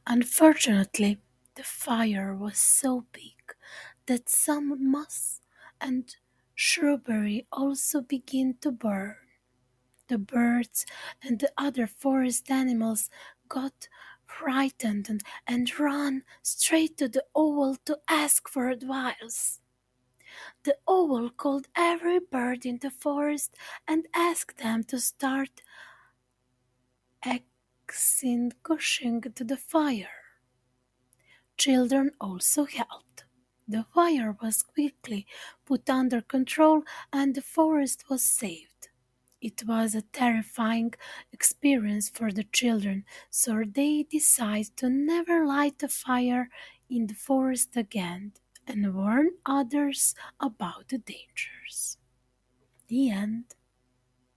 Unfortunately, the fire was so big that some moss and shrubbery also began to burn. The birds and the other forest animals got frightened and ran straight to the owl to ask for advice. The owl called every bird in the forest and asked them to start extinguishing the fire. Children also helped. The fire was quickly put under control and the forest was saved. It was a terrifying experience for the children, so they decided to never light a fire in the forest again and warn others about the dangers. The end.